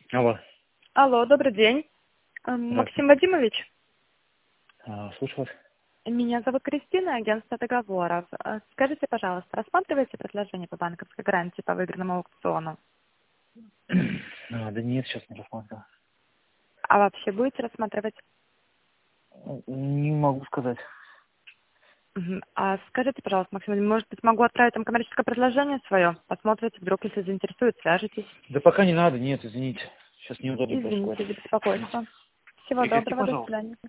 Алло. Алло, добрый день. Здравствуйте. Максим Вадимович, Слушаю вас. меня зовут Кристина, агентство договоров. Скажите, пожалуйста, рассматриваете предложение по банковской гарантии по выигранному аукциону? Да нет, сейчас не рассматриваю. А вообще будете рассматривать? Не могу сказать. Мгм. А скажите, пожалуйста, Максим, может быть, могу отправить там коммерческое предложение свое? Посмотрите, вдруг, если заинтересует, свяжетесь. Да пока не надо, нет, извините. Сейчас неудобно просто. Извините за беспокойство. Всего Прекрати, доброго, до пожалуйста. свидания.